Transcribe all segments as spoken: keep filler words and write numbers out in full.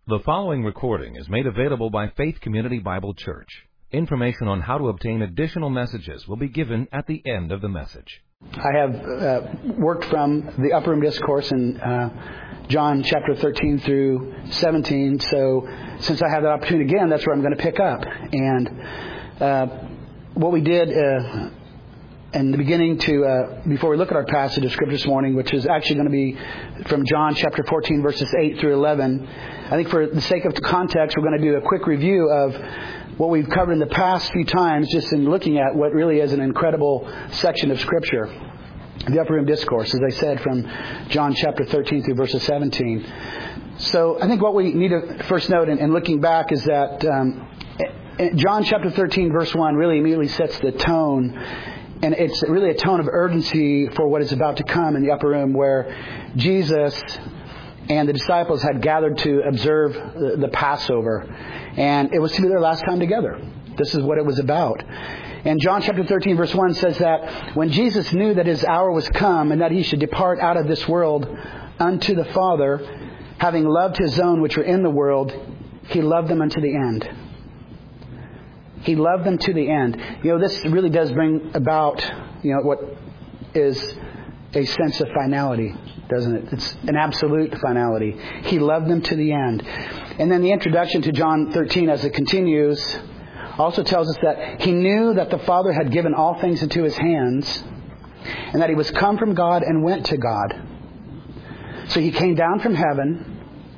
The following recording is made available by Faith Community Bible Church. Information on how to obtain additional messages will be given at the end of the message. I have uh, worked from the Upper Room Discourse in uh, John chapter thirteen through seventeen, so since I have that opportunity again, that's where I'm going to pick up. And uh, what we did uh, in the beginning to, uh, before we look at our passage of Scripture this morning, which is actually going to be from John chapter fourteen, verses eight through eleven, I think for the sake of context, we're going to do a quick review of what we've covered in the past few times, just in looking at what really is an incredible section of Scripture. The Upper Room Discourse, as I said, from John chapter thirteen through verses seventeen. So I think what we need to first note in, in looking back is that um, John chapter thirteen, verse one really immediately sets the tone. And it's really a tone of urgency for what is about to come in the upper room, where Jesus and the disciples had gathered to observe the, the Passover. And it was to be their last time together. This is what it was about. And John chapter thirteen, verse one says that when Jesus knew that his hour was come and that he should depart out of this world unto the Father, having loved his own which were in the world, he loved them unto the end. He loved them to the end. You know, this really does bring about, you know, what is a sense of finality, doesn't it? It's an absolute finality. He loved them to the end. And then the introduction to John thirteen, as it continues, also tells us that he knew that the Father had given all things into his hands, and that he was come from God and went to God. So he came down from heaven.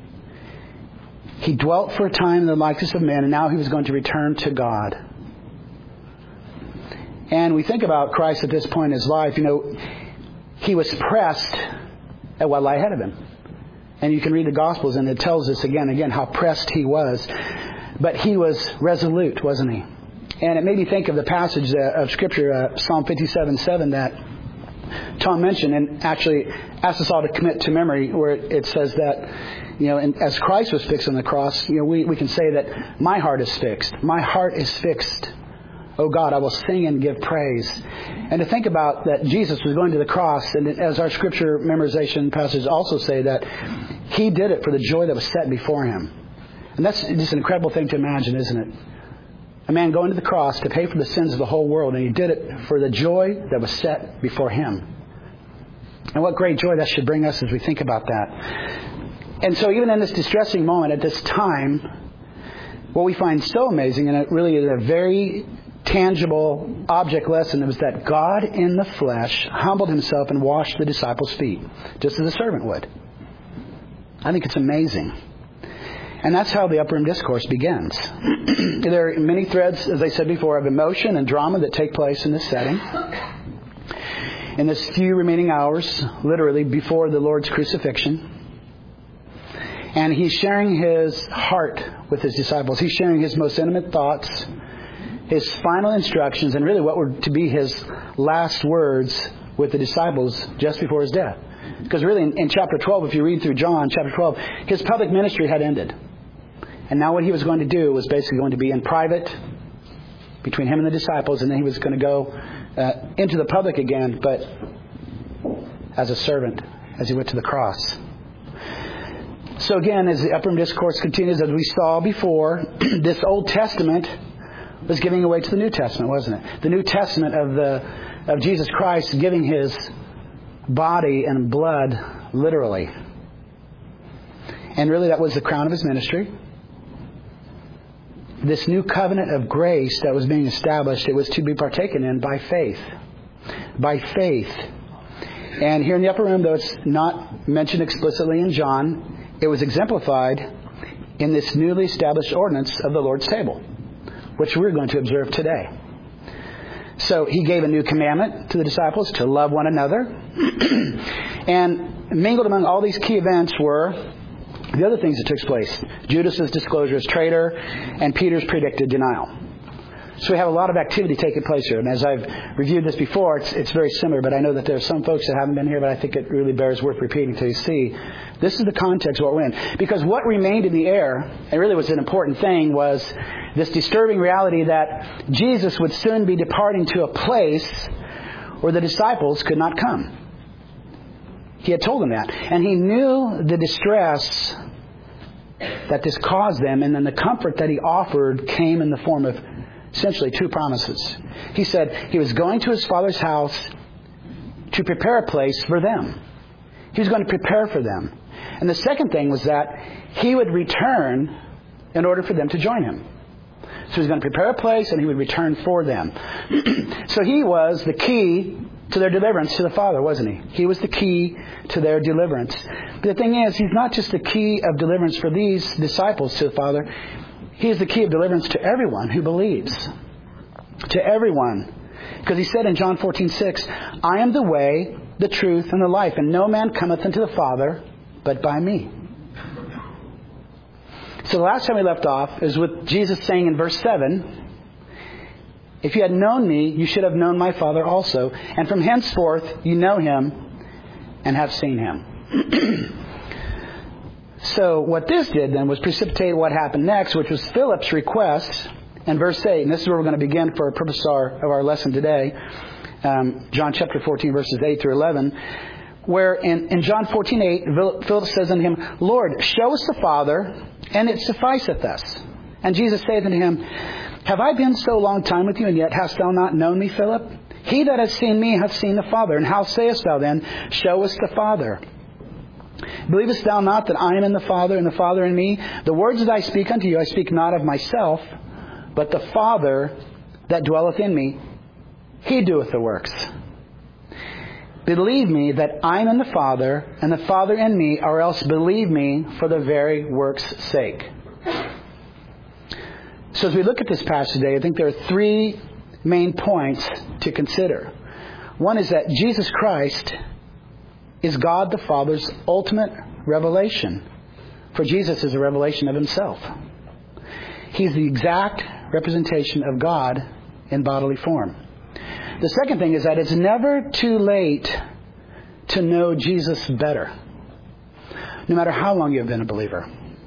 He dwelt for a time in the likeness of men, and now he was going to return to God. And we think about Christ at this point in his life. You know, he was pressed at what lay ahead of him. And you can read the Gospels, and it tells us again and again how pressed he was. But he was resolute, wasn't he? And it made me think of the passage of Scripture, uh, Psalm fifty-seven seven, that Tom mentioned, and actually asked us all to commit to memory, where it says that, you know, and as Christ was fixed on the cross, you know, we, we can say that my heart is fixed. My heart is fixed. Oh God, I will sing and give praise. And to think about that Jesus was going to the cross, and as our Scripture memorization passages also say, that he did it for the joy that was set before him. And that's just an incredible thing to imagine, isn't it? A man going to the cross to pay for the sins of the whole world, and he did it for the joy that was set before him. And what great joy that should bring us as we think about that. And so even in this distressing moment at this time, what we find so amazing, and it really is a very tangible object lesson, was that God in the flesh humbled himself and washed the disciples' feet, just as a servant would. I think it's amazing. And that's how the Upper Room Discourse begins. There are many threads, as I said before, of emotion and drama that take place in this setting. In this few remaining hours, literally, before the Lord's crucifixion. And he's sharing his heart with his disciples. He's sharing his most intimate thoughts, his final instructions, and really what were to be his last words with the disciples just before his death. Because really in, in chapter twelve, if you read through John chapter twelve, his public ministry had ended. And now what he was going to do was basically going to be in private between him and the disciples, and then he was going to go uh, into the public again, but as a servant, as he went to the cross. So again, as the Upper Room Discourse continues, as we saw before, this Old Testament was giving away to the New Testament, wasn't it? The New Testament of the of Jesus Christ giving his body and blood literally. And really that was the crown of his ministry. This new covenant of grace that was being established, it was to be partaken in by faith. By faith. And here in the upper room, though it's not mentioned explicitly in John, it was exemplified in this newly established ordinance of the Lord's table, which we're going to observe today. So he gave a new commandment to the disciples to love one another. And mingled among all these key events were the other things that took place. Judas' disclosure as traitor and Peter's predicted denial. So we have a lot of activity taking place here. And as I've reviewed this before, it's, it's very similar. But I know that there are some folks that haven't been here, but I think it really bears worth repeating until you see. This is the context of what we're in. Because what remained in the air, and really was an important thing, was this disturbing reality that Jesus would soon be departing to a place where the disciples could not come. He had told them that. And he knew the distress that this caused them, and then the comfort that he offered came in the form of essentially two promises. He said he was going to his Father's house to prepare a place for them. He was going to prepare for them. And the second thing was that he would return in order for them to join him. So he was going to prepare a place and he would return for them. So he was the key to their deliverance to the Father, wasn't he? He was the key to their deliverance. But the thing is, he's not just the key of deliverance for these disciples to the Father. He is the key of deliverance to everyone who believes. To everyone. Because he said in John fourteen six, I am the way, the truth, and the life, and no man cometh unto the Father but by me. So the last time we left off is with Jesus saying in verse seven, if you had known me, you should have known my Father also. And from henceforth you know him and have seen him. So what this did then was precipitate what happened next, which was Philip's request in verse eight. And this is where we're going to begin for a purpose of our, of our lesson today. Um, John chapter fourteen, verses eight through eleven. Where in, in John fourteen eight, Philip says unto him, Lord, show us the Father, and it sufficeth us. And Jesus saith unto him, have I been so long time with you, and yet hast thou not known me, Philip? He that hath seen me hath seen the Father. And how sayest thou then, show us the Father? Believest thou not that I am in the Father, and the Father in me? The words that I speak unto you, I speak not of myself, but the Father that dwelleth in me, he doeth the works. Believe me that I am in the Father, and the Father in me, or else believe me for the very works' sake. So as we look at this passage today, I think there are three main points to consider. One is that Jesus Christ is God the Father's ultimate revelation. For Jesus is a revelation of himself. He's the exact representation of God in bodily form. The second thing is that it's never too late to know Jesus better, no matter how long you've been a believer.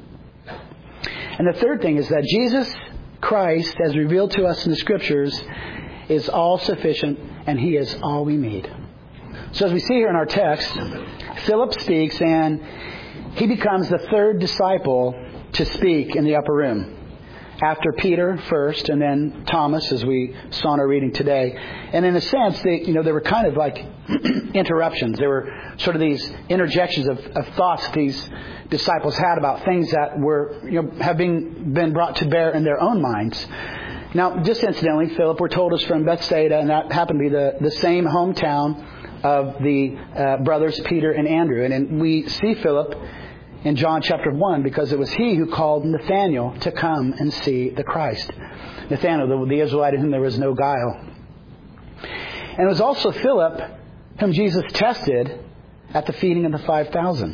And the third thing is that Jesus Christ, as revealed to us in the Scriptures, is all sufficient, and he is all we need. So as we see here in our text, Philip speaks, and he becomes the third disciple to speak in the upper room. After Peter first, and then Thomas, as we saw in our reading today. And in a sense, they, you know, they were kind of like interruptions. There were sort of these interjections of, of thoughts these disciples had about things that were, you know, have been, been brought to bear in their own minds. Now, just incidentally, Philip, we're told, is from Bethsaida, and that happened to be the, the same hometown of the uh, brothers Peter and Andrew. And, and we see Philip in John chapter one, because it was he who called Nathanael to come and see the Christ. Nathanael, the, the Israelite in whom there was no guile. And it was also Philip whom Jesus tested at the feeding of the five thousand.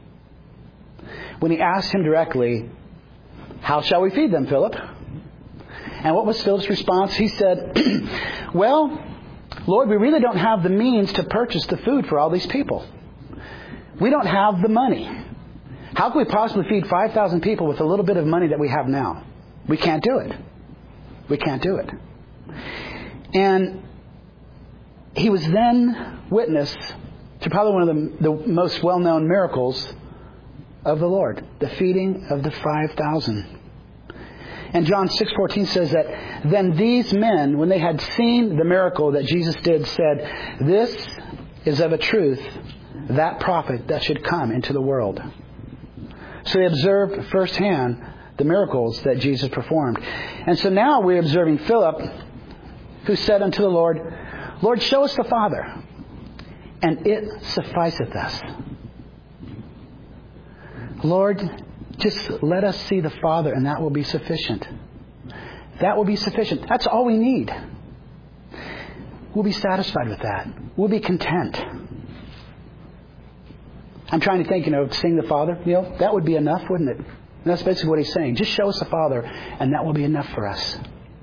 When he asked him directly, how shall we feed them, Philip? And what was Philip's response? He said, well, Lord, we really don't have the means to purchase the food for all these people. We don't have the money. How can we possibly feed five thousand people with a little bit of money that we have now? We can't do it. We can't do it. And he was then witness to probably one of the, the most well-known miracles of the Lord, the feeding of the five thousand. And John six fourteen says that, then these men, when they had seen the miracle that Jesus did, said, this is of a truth that prophet that should come into the world. So they observed firsthand the miracles that Jesus performed. And so now we're observing Philip, who said unto the Lord, Lord, show us the Father, and it sufficeth us. Lord, just let us see the Father, and that will be sufficient. That will be sufficient. That's all we need. We'll be satisfied with that. We'll be content. I'm trying to think, you know, seeing the Father, you know, that would be enough, wouldn't it? And that's basically what he's saying. Just show us the Father, and that will be enough for us.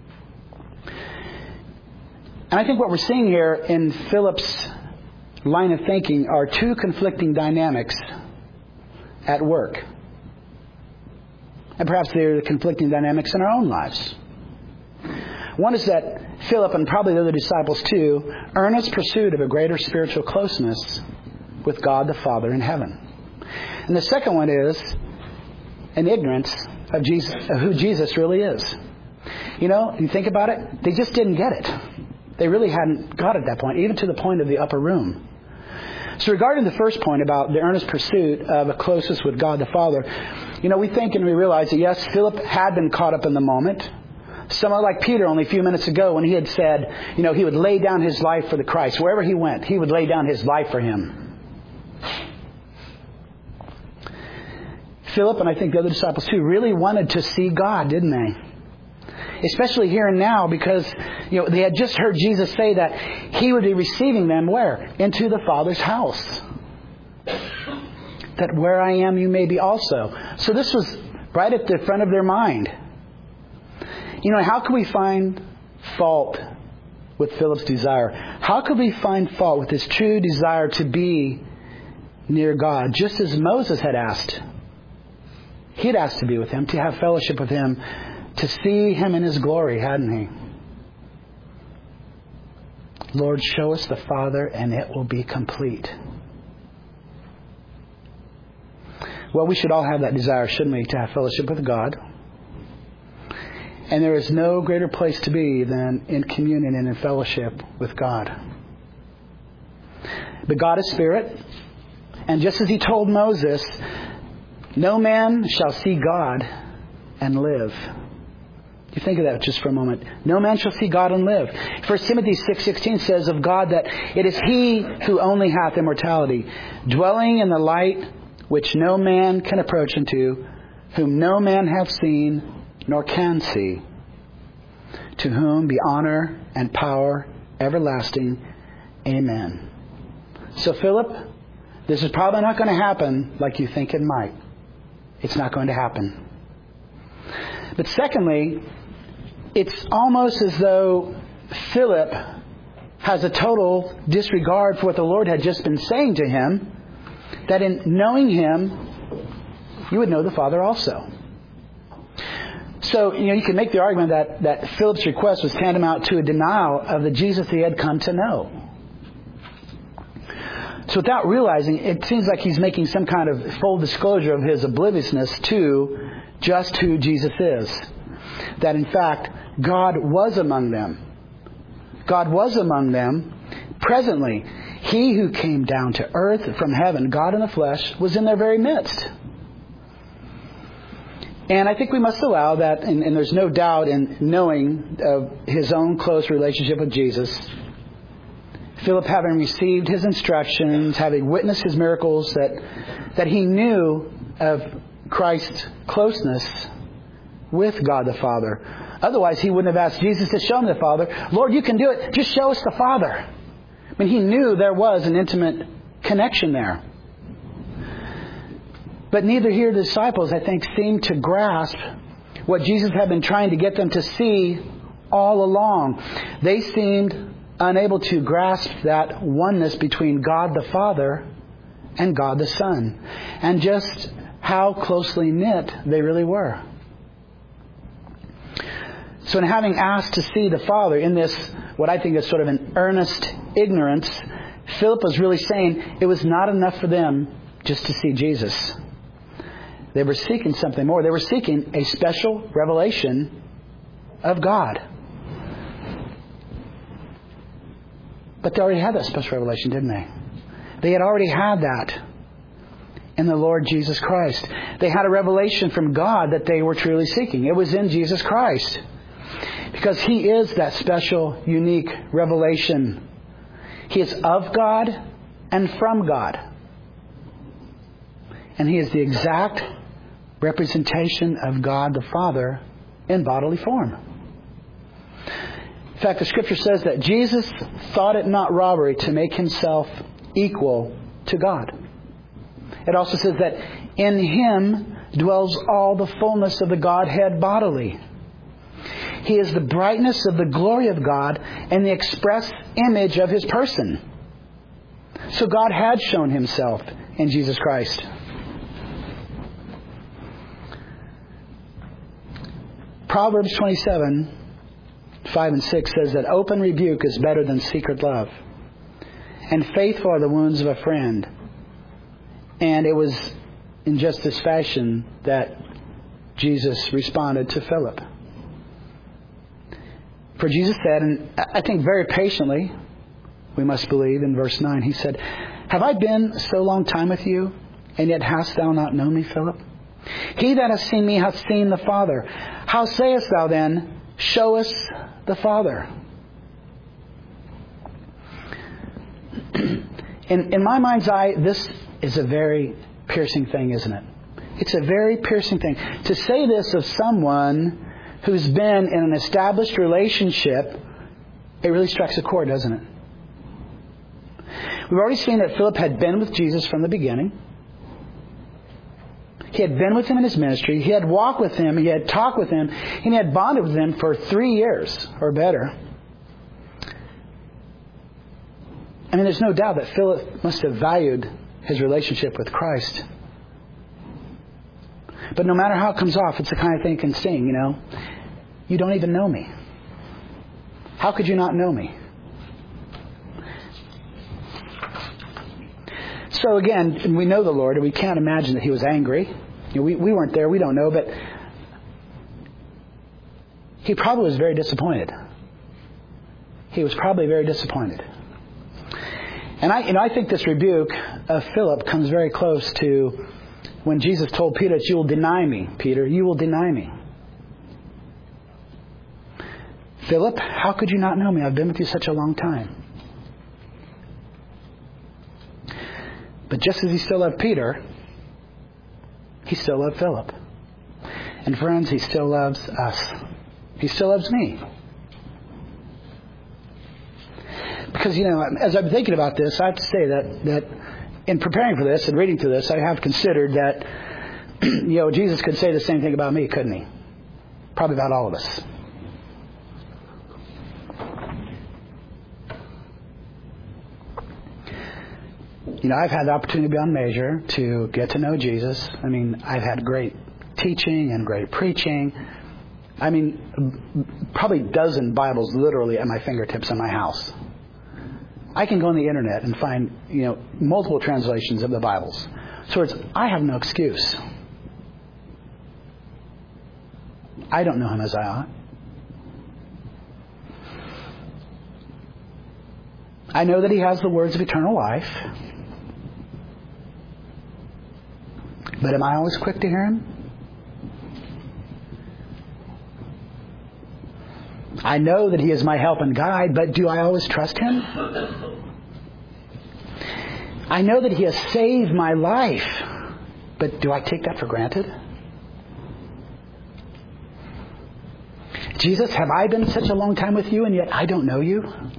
And I think what we're seeing here in Philip's line of thinking are two conflicting dynamics at work. And perhaps they're the conflicting dynamics in our own lives. One is that Philip, and probably the other disciples too, earnest pursuit of a greater spiritual closeness with God the Father in heaven. And the second one is and ignorance of Jesus, of who Jesus really is. You know, you think about it, they just didn't get it. They really hadn't got it at that point, even to the point of the upper room. So regarding the first point about the earnest pursuit of a closeness with God the Father, you know, we think and we realize that yes, Philip had been caught up in the moment. Someone like Peter only a few minutes ago when he had said, you know, he would lay down his life for the Christ. Wherever he went, he would lay down his life for him. Philip, and I think the other disciples too, really wanted to see God, didn't they? Especially here and now because, you know, they had just heard Jesus say that he would be receiving them where? Into the Father's house. That where I am, you may be also. So this was right at the front of their mind. You know, how could we find fault with Philip's desire? How could we find fault with his true desire to be near God? Just as Moses had asked. He had asked to be with him, to have fellowship with him, to see him in his glory, hadn't he? Lord, show us the Father and it will be complete. Well, we should all have that desire, shouldn't we, to have fellowship with God? And there is no greater place to be than in communion and in fellowship with God. But God is Spirit. And just as He told Moses, no man shall see God and live. You think of that just for a moment. No man shall see God and live. First Timothy six sixteen says of God that it is He who only hath immortality, dwelling in the light which no man can approach unto, whom no man hath seen nor can see, to whom be honor and power everlasting. Amen. So Philip, this is probably not going to happen like you think it might. It's not going to happen. But secondly, it's almost as though Philip has a total disregard for what the Lord had just been saying to him, that in knowing Him, you would know the Father also. So, you know, you can make the argument that, that Philip's request was tantamount to a denial of the Jesus he had come to know. So without realizing, it seems like he's making some kind of full disclosure of his obliviousness to just who Jesus is. That in fact, God was among them. God was among them presently. He who came down to earth from heaven, God in the flesh, was in their very midst. And I think we must allow that, and, and there's no doubt in knowing of his own close relationship with Jesus, Philip having received his instructions, having witnessed his miracles, that that he knew of Christ's closeness with God the Father. Otherwise, he wouldn't have asked Jesus to show him the Father. Lord, you can do it. Just show us the Father. I mean, he knew there was an intimate connection there. But neither here the disciples, I think, seemed to grasp what Jesus had been trying to get them to see all along. They seemed unable to grasp that oneness between God the Father and God the Son, and just how closely knit they really were. So in having asked to see the Father in this, what I think is sort of an earnest ignorance, Philip was really saying it was not enough for them just to see Jesus. They were seeking something more. They were seeking a special revelation of God. But they already had that special revelation, didn't they? They had already had that in the Lord Jesus Christ. They had a revelation from God that they were truly seeking. It was in Jesus Christ. Because He is that special, unique revelation. He is of God and from God. And He is the exact representation of God the Father in bodily form. In fact, the Scripture says that Jesus thought it not robbery to make Himself equal to God. It also says that in Him dwells all the fullness of the Godhead bodily. He is the brightness of the glory of God and the express image of His person. So God had shown Himself in Jesus Christ. Proverbs twenty-seven, five and six says that open rebuke is better than secret love, and faithful are the wounds of a friend. And it was in just this fashion that Jesus responded to Philip. For Jesus said, and I think very patiently, we must believe in verse nine, He said, "Have I been so long time with you, and yet hast thou not known me, Philip? He that hath seen me hath seen the Father. How sayest thou then, show us the Father?" In, in my mind's eye, this is a very piercing thing, isn't it? It's a very piercing thing. To say this of someone who's been in an established relationship, it really strikes a chord, doesn't it? We've already seen that Philip had been with Jesus from the beginning. He had been with Him in His ministry. He had walked with Him. He had talked with Him. And he had bonded with Him for three years or better. I mean, there's no doubt that Philip must have valued his relationship with Christ. But no matter how it comes off, it's the kind of thing you can sing, you know. You don't even know me. How could you not know me? So again, we know the Lord, and we can't imagine that He was angry. You know, we, we weren't there, we don't know, but He probably was very disappointed. He was probably very disappointed. And I, you know, I think this rebuke of Philip comes very close to when Jesus told Peter that you will deny me, Peter, you will deny me. Philip, how could you not know me? I've been with you such a long time. But just as He still loved Peter, He still loved Philip. And friends, He still loves us. He still loves me. Because, you know, as I've been thinking about this, I have to say that, that in preparing for this and reading through this, I have considered that, you know, Jesus could say the same thing about me, couldn't He? Probably about all of us. You know, I've had the opportunity beyond measure to get to know Jesus. I mean, I've had great teaching and great preaching. I mean, probably a dozen Bibles literally at my fingertips in my house. I can go on the internet and find, you know, multiple translations of the Bibles. So it's, I have no excuse. I don't know Him as I ought. I know that He has the words of eternal life. But am I always quick to hear Him? I know that He is my help and guide, but do I always trust Him? I know that He has saved my life, but do I take that for granted? Jesus, have I been such a long time with you and yet I don't know you?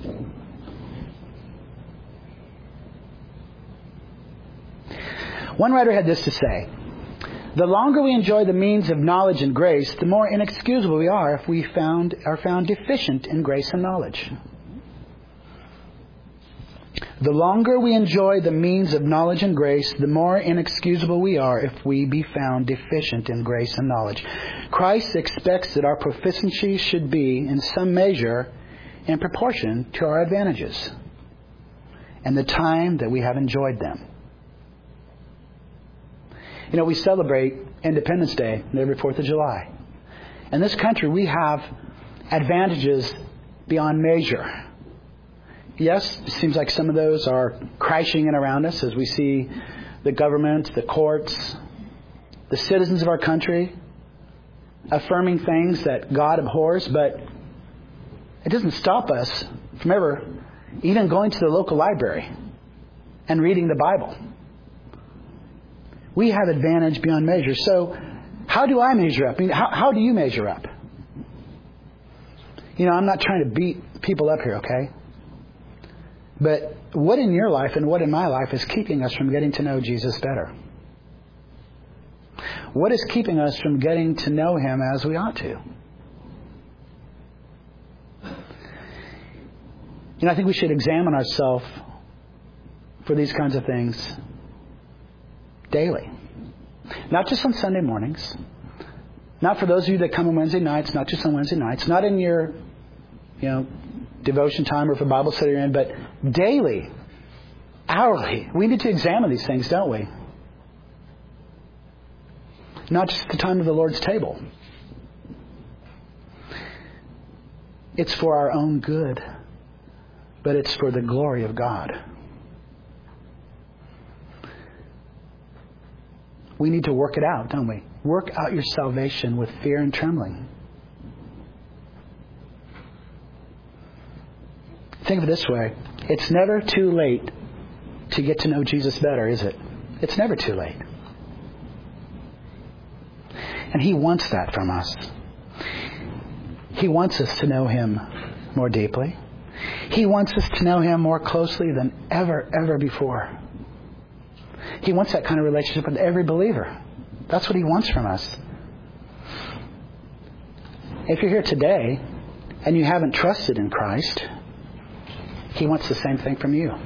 One writer had this to say: the longer we enjoy the means of knowledge and grace, the more inexcusable we are if we found are found deficient in grace and knowledge. The longer we enjoy the means of knowledge and grace, the more inexcusable we are if we be found deficient in grace and knowledge. Christ expects that our proficiency should be, in some measure, in proportion to our advantages and the time that we have enjoyed them. You know, we celebrate Independence Day every fourth of July. In this country, we have advantages beyond measure. Yes, it seems like some of those are crashing in around us as we see the government, the courts, the citizens of our country affirming things that God abhors, but it doesn't stop us from ever even going to the local library and reading the Bible. We have advantage beyond measure. So how do I measure up? I mean, how, how do you measure up? You know, I'm not trying to beat people up here, okay? But what in your life and what in my life is keeping us from getting to know Jesus better? What is keeping us from getting to know Him as we ought to? You know, I think we should examine ourselves for these kinds of things daily. Not just on Sunday mornings. Not for those of you that come on Wednesday nights, not just on Wednesday nights. Not in your, you know, devotion time or for Bible study you're in, but daily, hourly. We need to examine these things, don't we? not just at the time of the Lord's table. It's for our own good, but it's for the glory of God. We need to work it out, don't we? Work out your salvation with fear and trembling. Think of it this way. It's never too late to get to know Jesus better, is it? It's never too late. And He wants that from us. He wants us to know Him more deeply. He wants us to know Him more closely than ever, ever before. He wants that kind of relationship with every believer. That's what He wants from us. If you're here today and you haven't trusted in Christ, He wants the same thing from you.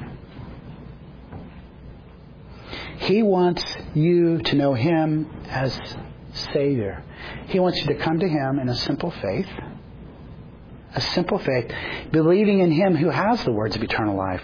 He wants you to know Him as Savior. He wants you to come to Him in a simple faith. A simple faith, believing in Him who has the words of eternal life.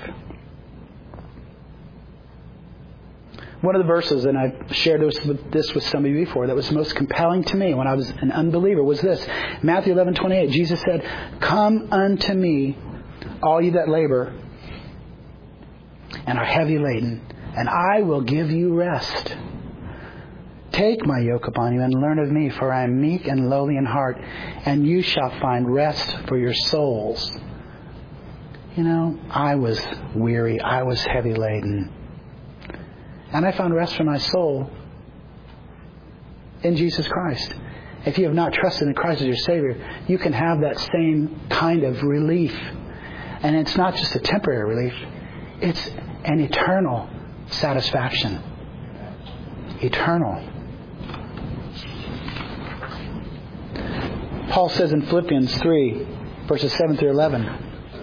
One of the verses, and I've shared this with, this with some of you before, that was most compelling to me when I was an unbeliever was this. Matthew eleven twenty-eight. Jesus said, "Come unto me, all you that labor and are heavy laden, and I will give you rest. Take my yoke upon you and learn of me, for I am meek and lowly in heart, and you shall find rest for your souls." You know, I was weary. I was heavy laden. And I found rest for my soul in Jesus Christ. If you have not trusted in Christ as your Savior, you can have that same kind of relief. And it's not just a temporary relief. It's an eternal satisfaction. Eternal. Paul says in Philippians three, verses seven through eleven,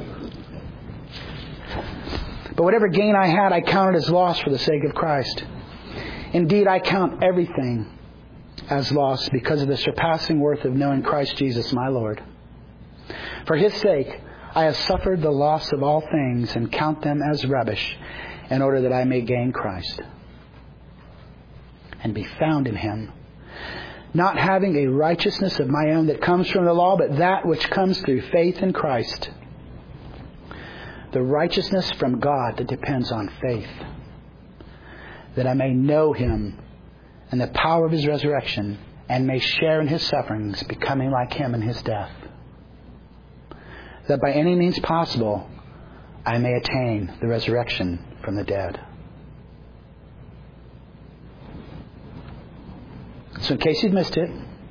"But whatever gain I had, I counted as loss for the sake of Christ. Indeed, I count everything as loss because of the surpassing worth of knowing Christ Jesus my Lord. For His sake, I have suffered the loss of all things and count them as rubbish, in order that I may gain Christ and be found in Him, not having a righteousness of my own that comes from the law, but that which comes through faith in Christ, the righteousness from God that depends on faith, that I may know Him and the power of His resurrection, and may share in His sufferings, becoming like Him in His death, that by any means possible I may attain the resurrection from the dead." So in case you've missed it,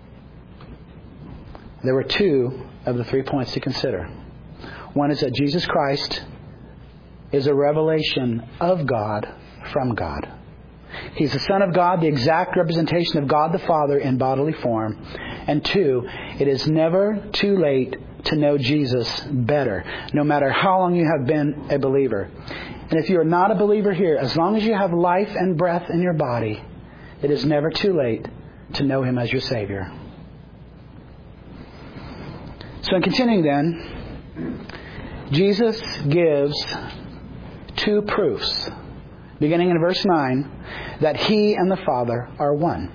there were two of the three points to consider. One is that Jesus Christ is a revelation of God from God. He's the Son of God, the exact representation of God the Father in bodily form. And two, it is never too late to know Jesus better, no matter how long you have been a believer. And if you are not a believer here, as long as you have life and breath in your body, it is never too late to know Him as your Savior. So in continuing then, Jesus gives two proofs, beginning in verse nine, that He and the Father are one.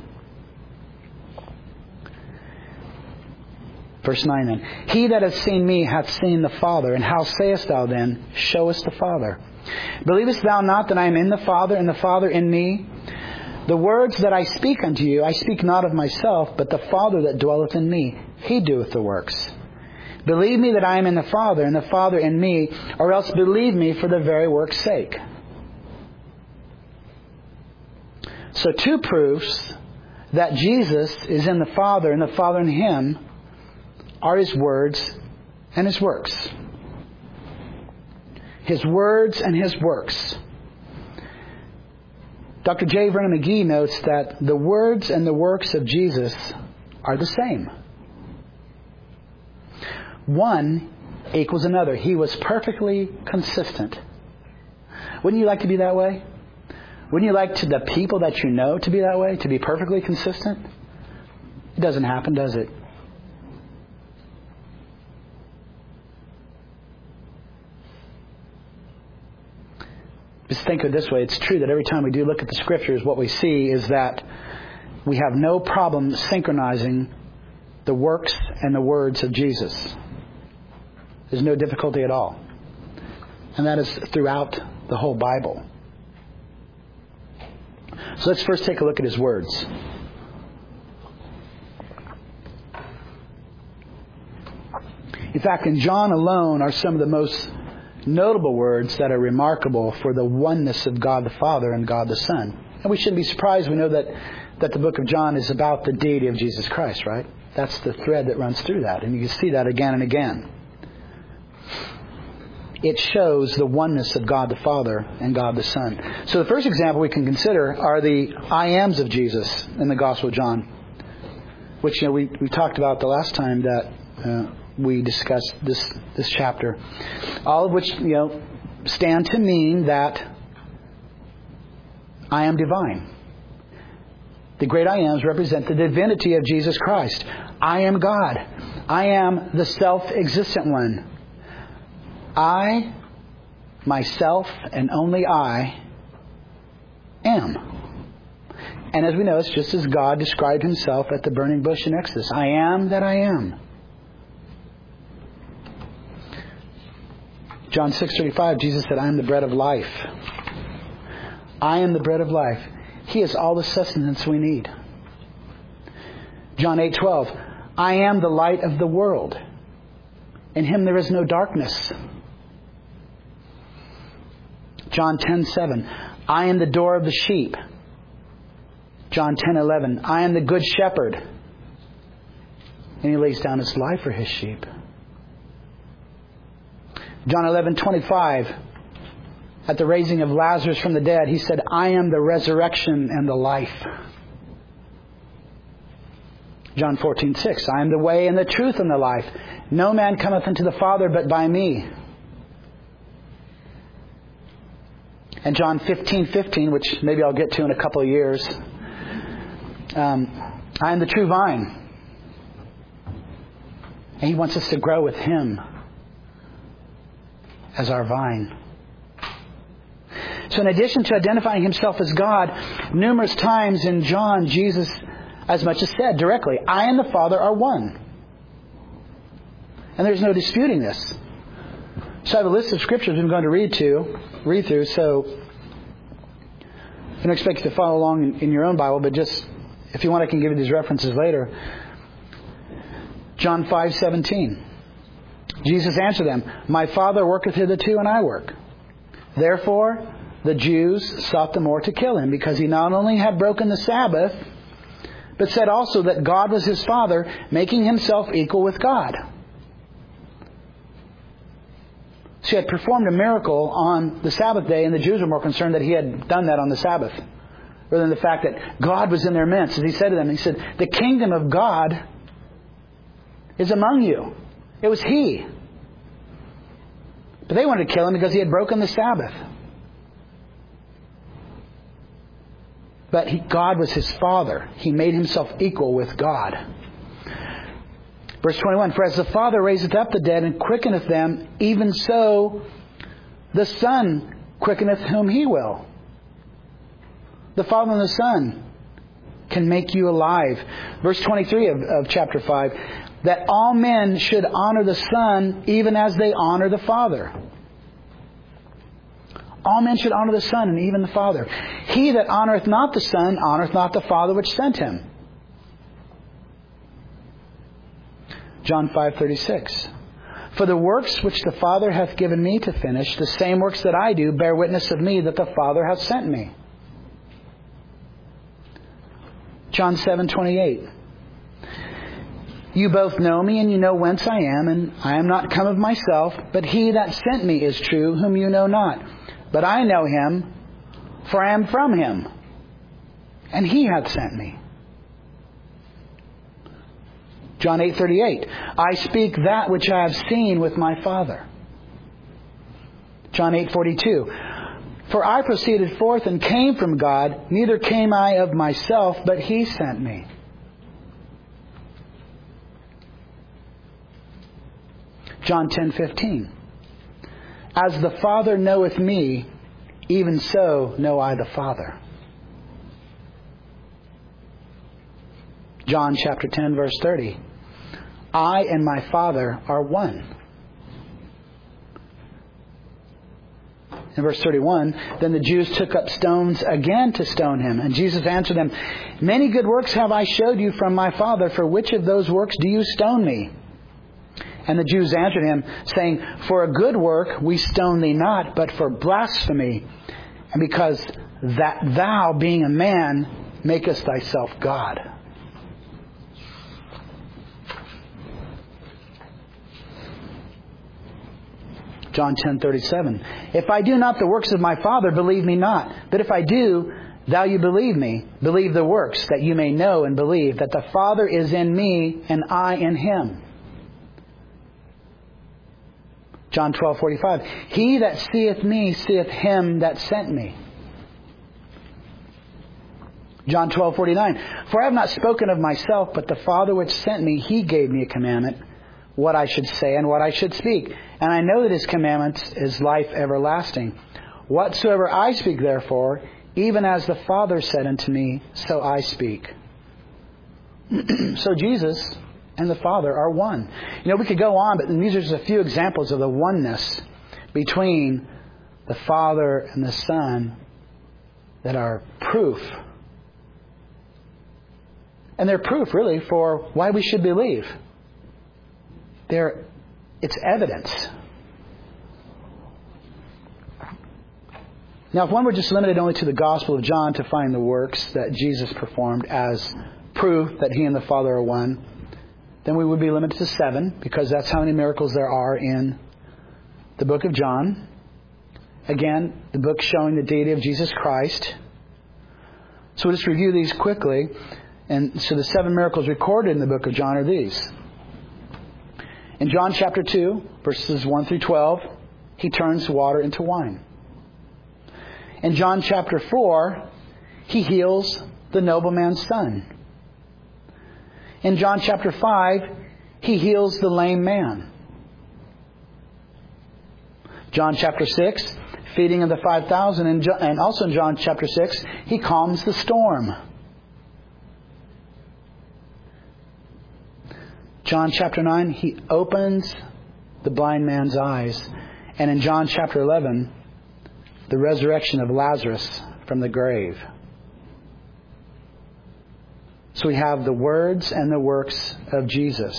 Verse nine then, "He that hath seen me hath seen the Father. And how sayest thou then, Show us the Father? Believest thou not that I am in the Father, and the Father in me? The words that I speak unto you, I speak not of myself, but the Father that dwelleth in me, He doeth the works. Believe me that I am in the Father, and the Father in me, or else believe me for the very work's sake." So two proofs that Jesus is in the Father and the Father in Him are His words and His works. His words and His works. Doctor J. Vernon McGee notes that the words and the works of Jesus are the same. One equals another. He was perfectly consistent. Wouldn't you like to be that way? Wouldn't you like to the people that you know to be that way, to be perfectly consistent? It doesn't happen, does it? Just think of it this way. It's true that every time we do look at the Scriptures, what we see is that we have no problem synchronizing the works and the words of Jesus. There's no difficulty at all. And that is throughout the whole Bible. So let's first take a look at His words. In fact, in John alone are some of the most notable words that are remarkable for the oneness of God the Father and God the Son. And we shouldn't be surprised. We know that, that the book of John is about the deity of Jesus Christ, right? That's the thread that runs through that. And you can see that again and again. It shows the oneness of God the Father and God the Son. So the first example we can consider are the I ams of Jesus in the Gospel of John, which you know we, we talked about the last time that uh, we discussed this this chapter. All of which you know stand to mean that I am divine. The great I ams represent the divinity of Jesus Christ. I am God. I am the self-existent one. I, myself, and only I am. And as we know, it's just as God described Himself at the burning bush in Exodus. I am that I am. John six thirty-five, Jesus said, I am the bread of life. I am the bread of life. He is all the sustenance we need. John eight twelve, I am the light of the world. In Him there is no darkness. John ten seven, I am the door of the sheep. John ten eleven, I am the good shepherd. And He lays down His life for His sheep. John eleven twenty-five, at the raising of Lazarus from the dead, He said, I am the resurrection and the life. John fourteen six, I am the way and the truth and the life. No man cometh unto the Father but by me. And John fifteen fifteen, which maybe I'll get to in a couple of years. Um, I am the true vine. And He wants us to grow with Him as our vine. So in addition to identifying Himself as God, numerous times in John, Jesus as much as said directly, I and the Father are one. And there's no disputing this. So I have a list of scriptures I'm going to read to, read through, so I don't expect you to follow along in, in your own Bible, but just, if you want, I can give you these references later. John five seventeen. Jesus answered them, my Father worketh hitherto, and I work. Therefore, the Jews sought the more to kill Him, because He not only had broken the Sabbath, but said also that God was His Father, making Himself equal with God. So He had performed a miracle on the Sabbath day, and the Jews were more concerned that He had done that on the Sabbath, rather than the fact that God was in their midst. As He said to them, He said, the kingdom of God is among you. It was He. But they wanted to kill Him because He had broken the Sabbath. But he, God was His Father. He made Himself equal with God. Verse twenty-one, for as the Father raiseth up the dead and quickeneth them, even so the Son quickeneth whom He will. The Father and the Son can make you alive. Verse twenty-three of, of chapter five, that all men should honor the Son even as they honor the Father. All men should honor the Son and even the Father. He that honoreth not the Son honoreth not the Father which sent Him. John five thirty-six. For the works which the Father hath given me to finish, the same works that I do, bear witness of me that the Father hath sent me. John seven twenty-eight. You both know me, and you know whence I am, and I am not come of myself, but He that sent me is true, whom you know not. But I know Him, for I am from Him, and He hath sent me. John eight thirty-eight. I speak that which I have seen with my Father. John eight forty-two. For I proceeded forth and came from God, neither came I of myself, but He sent me. John ten fifteen. As the Father knoweth me, even so know I the Father. John chapter ten, verse thirty. I and my Father are one. In verse thirty-one, then the Jews took up stones again to stone him. And Jesus answered them, many good works have I showed you from my Father. For which of those works do you stone me? And the Jews answered him, saying, for a good work we stone thee not, but for blasphemy, and because that thou, being a man, makest thyself God. John ten thirty-seven. If I do not the works of my Father, believe me not. But if I do, thou you believe me. Believe the works, that you may know and believe that the Father is in me and I in him. John twelve forty-five. He that seeth me seeth him that sent me. John twelve forty-nine. For I have not spoken of myself, but the Father which sent me, he gave me a commandment, what I should say and what I should speak. And I know that his commandment is life everlasting. Whatsoever I speak, therefore, even as the Father said unto me, so I speak. So Jesus and the Father are one. You know, we could go on, but these are just a few examples of the oneness between the Father and the Son that are proof. And they're proof, really, for why we should believe. They're, it's evidence. Now, if one were just limited only to the Gospel of John to find the works that Jesus performed as proof that he and the Father are one, then we would be limited to seven, because that's how many miracles there are in the book of John. Again, the book showing the deity of Jesus Christ. So we'll just review these quickly. And so the seven miracles recorded in the book of John are these. In John chapter two, verses one through twelve, he turns water into wine. In John chapter four, he heals the nobleman's son. In John chapter five, he heals the lame man. John chapter six, feeding of the five thousand. And also in John chapter six, he calms the storm. John chapter nine, he opens the blind man's eyes. And in John chapter eleven, the resurrection of Lazarus from the grave. So we have the words and the works of Jesus.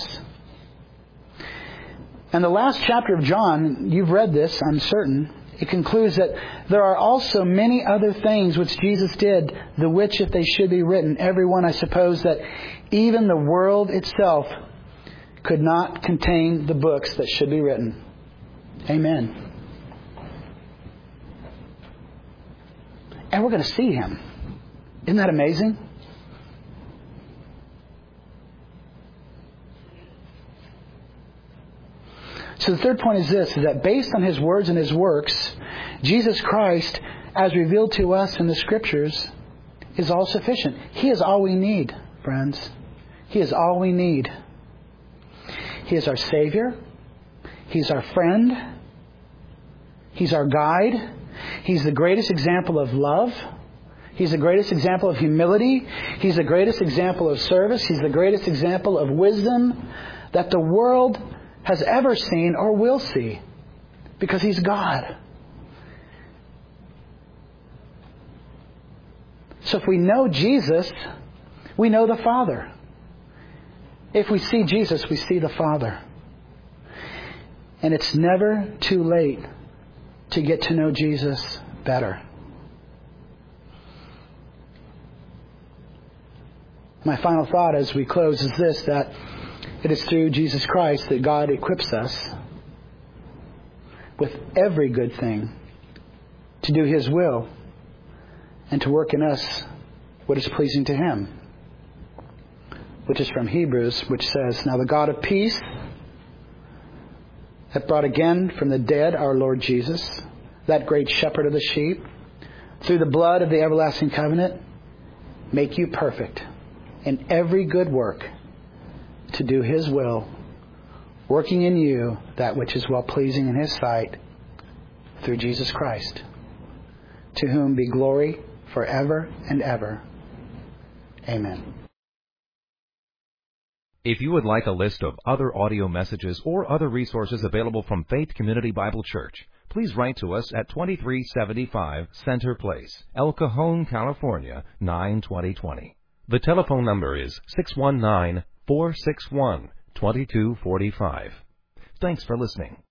And the last chapter of John, you've read this, I'm certain. It concludes that there are also many other things which Jesus did, the which, if they should be written, every one, I suppose, that even the world itself could not contain the books that should be written. Amen. And we're going to see him. Isn't that amazing? So the third point is this, is that based on his words and his works, Jesus Christ, as revealed to us in the Scriptures, is all sufficient. He is all we need, friends. He is all we need. He is our Savior. He's our friend. He's our guide. He's the greatest example of love. He's the greatest example of humility. He's the greatest example of service. He's the greatest example of wisdom that the world has ever seen or will see. Because He's God. So if we know Jesus, we know the Father. If we see Jesus, we see the Father. And it's never too late to get to know Jesus better. My final thought as we close is this, that it is through Jesus Christ that God equips us with every good thing to do His will and to work in us what is pleasing to Him. Which is from Hebrews, which says, now the God of peace hath brought again from the dead our Lord Jesus, that great shepherd of the sheep, through the blood of the everlasting covenant, make you perfect in every good work to do His will, working in you that which is well-pleasing in His sight, through Jesus Christ, to whom be glory forever and ever. Amen. If you would like a list of other audio messages or other resources available from Faith Community Bible Church, please write to us at twenty-three seventy-five Center Place, El Cajon, California, nine twenty twenty. The telephone number is six one nine, four six one, two two four five. Thanks for listening.